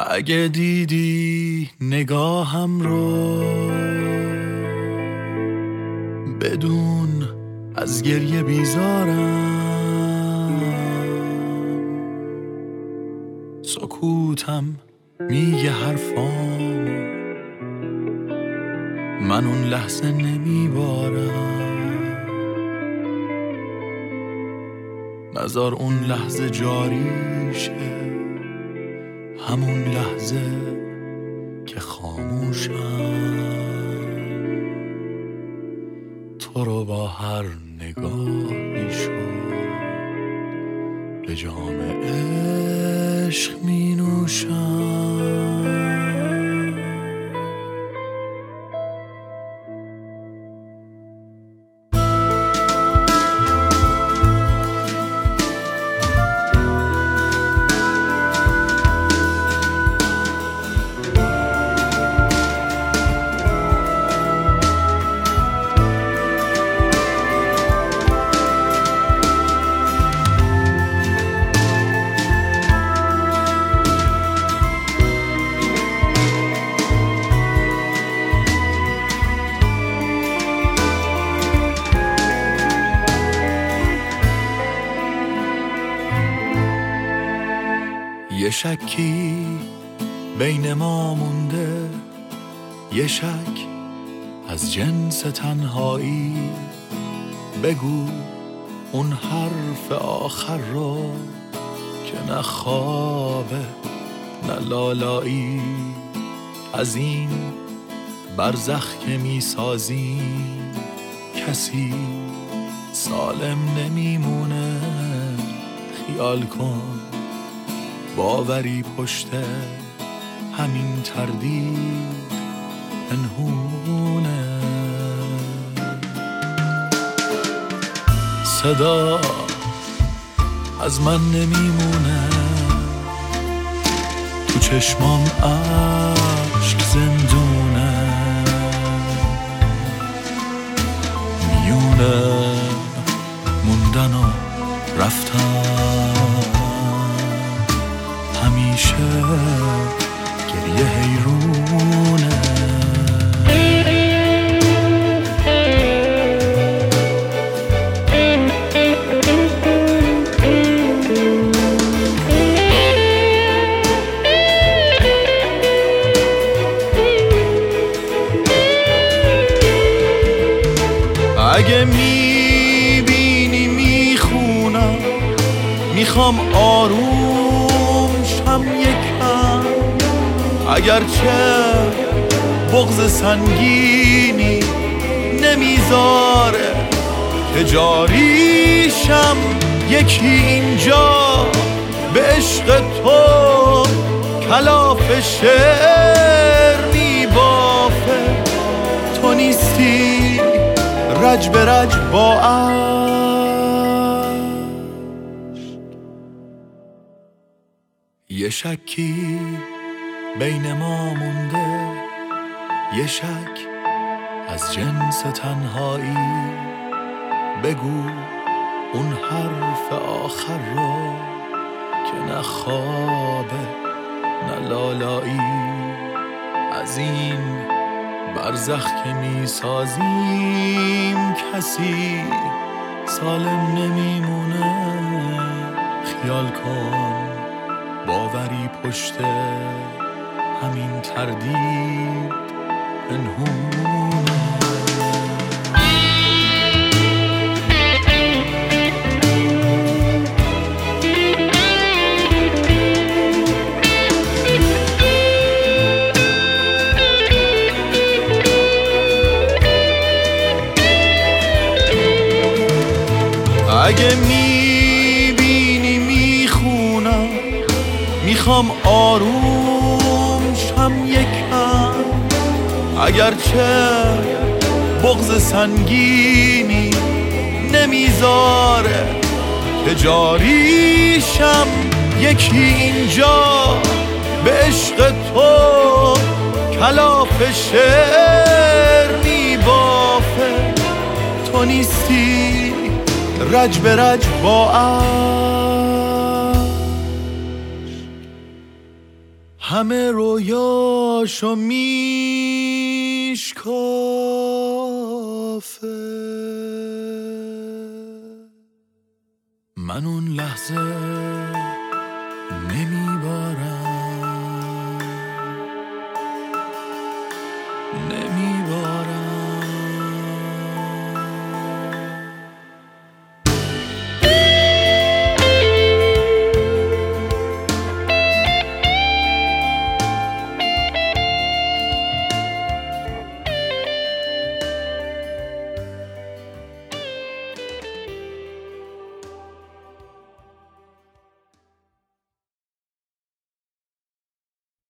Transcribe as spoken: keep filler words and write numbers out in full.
اگه دیدی نگاهم رو بدون از گریه بیزارم، سکوتم میگه حرفام، من اون لحظه نمیبارم. نذار اون لحظه جاری شه، همون لحظه که خاموشم، تو رو با هر نگاهی شد به جام عشق می نوشم. یه شکی بین ما مونده، یه شک از جنس تنهایی. بگو اون حرف آخر رو که نه خوابه نه لالایی. از این برزخ که می سازیم کسی سالم نمیمونه. خیال کن باوری پشت همین تردید پنهونه. صدا از من نمیمونه، تو چشمام عشق زندونه. میونه موندن و رفتن، همیشه گریه حیرونه. اگه میبینی میخونم، میخوام آروم شم یکم. اگرچه بغض سنگینی نمیذاره که جاریشم. یکی اینجا به عشق تو کلاف شعر میبافه. تو نیستی رج به رج با عشق. یه شکی بین ما مونده، یه شک از جنس تنهایی. بگو اون حرف آخر رو که نه خوابه نه لالایی. از این برزخ که می سازیم کسی سالم نمیمونه. خیال کن باوری پشت همین تردید پنهونه. اگه میبینی میخونم، میخوام آروم شم یکم. اگرچه بغض سنگینی نمیذاره که جاریشم. یکی اینجا به عشق تو کلاف شعر میبافه. تو نیستی رج به رج با عشق، همه رویاشو میشکافه. من اون لحظه نمیبارم نمیبارم